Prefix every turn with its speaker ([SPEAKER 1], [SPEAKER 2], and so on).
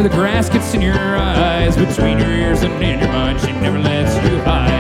[SPEAKER 1] where the grass gets in your eyes, between your ears and in your mind. She never lets you hide.